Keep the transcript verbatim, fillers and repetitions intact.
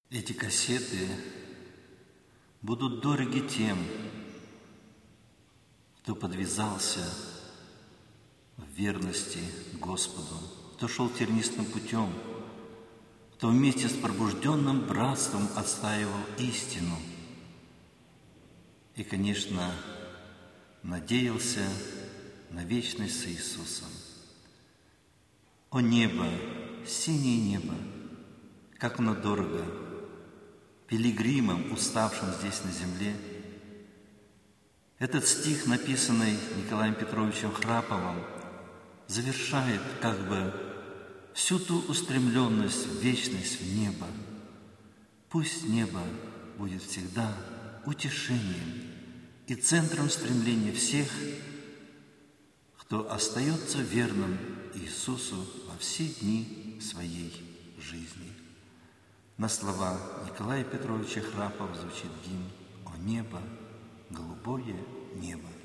Эти кассеты будут дороги тем, кто подвязался в верности Господу, кто шел тернистым путем, кто вместе с пробужденным братством отстаивал истину и, конечно, надеялся на вечность с Иисусом. О небо, синее небо, как оно дорого пилигримам, уставшим здесь на земле. Этот стих, написанный Николаем Петровичем Храповым, завершает как бы всю ту устремленность в вечность, в небо. Пусть небо будет всегда утешением и центром стремления всех, кто остается верным Иисусу во все дни своей жизни. На слова Николая Петровича Храпова звучит гимн «О небо, голубое небо».